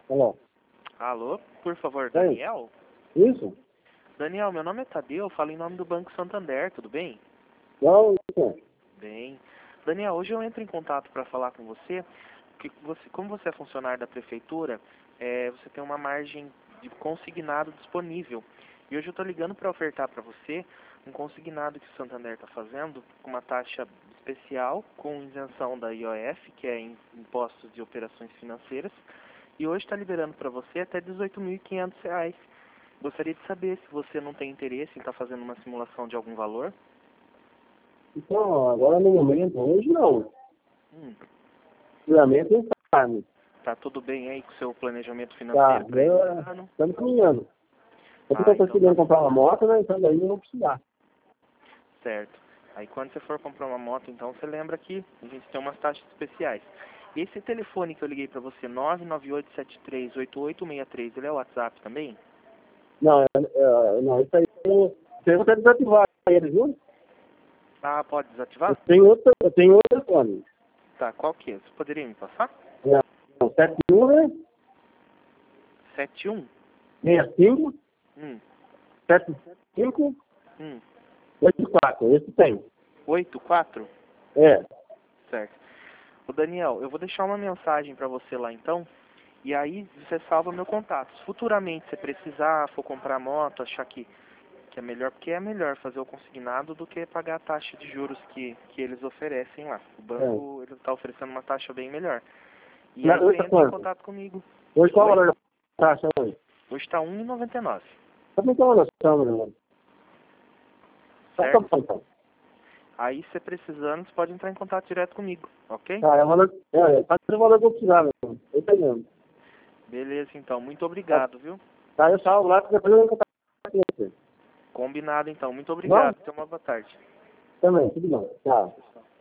Alô? Alô, por favor, Oi. Daniel? Isso? Daniel, meu nome é Tadeu, eu falo em nome do Banco Santander, tudo bem? Não, isso. Bem. Daniel, hoje eu entro em contato para falar com você, que como você é funcionário da prefeitura, você tem uma margem de consignado disponível. E hoje eu estou ligando para ofertar para você um consignado que o Santander está fazendo, com uma taxa especial, com isenção da IOF, que é Impostos de Operações Financeiras, e hoje está liberando para você até R$ 18.500. Gostaria de saber se você não tem interesse em estar fazendo uma simulação de algum valor. Então, agora no momento, hoje não. Realmente não está, né? Tá tudo bem aí com o seu planejamento Tá, financeiro para esse ano? estamos caminhando. Eu Ah, estou então querendo tá comprar uma moto, né? Então daí eu vou precisar. certo. Aí quando você for comprar uma moto, então você lembra que a gente tem umas taxas especiais. Esse telefone que eu liguei para você, 998738863, ele é o WhatsApp também? Não, não, isso aí eu vou até desativar ele, viu? Ah, pode desativar? Eu tenho outro telefone. Tá, qual que é? Você poderia me passar? Não, 71, né? 71? 65, Hum, 75, hum. 84. Esse tem. 84? É. Certo. Ô Daniel, eu vou deixar uma mensagem para você lá então, e aí você salva meu contato. Se futuramente você precisar, for comprar moto, achar que é melhor, porque é melhor fazer o consignado do que pagar a taxa de juros que eles oferecem lá. O banco ele está oferecendo uma taxa bem melhor. E aí Hoje você tá entra em quanto? contato comigo. Hoje qual o Oi? valor da taxa hoje? Hoje está R$ 1,99. Só pra ter uma noção, meu irmão. Tá Certo? bom, então. Aí você precisando, você pode entrar em contato direto comigo, ok? Tá, é o valor, pode ser o valor que eu precisar, meu irmão. Eu tô mesmo. Beleza, então. Muito obrigado, viu? Tá, eu salvo lá, depois eu vou contar com você. Combinado, então. Muito Bom? obrigado. Tenha uma boa tarde. Também, tudo bom. Tchau.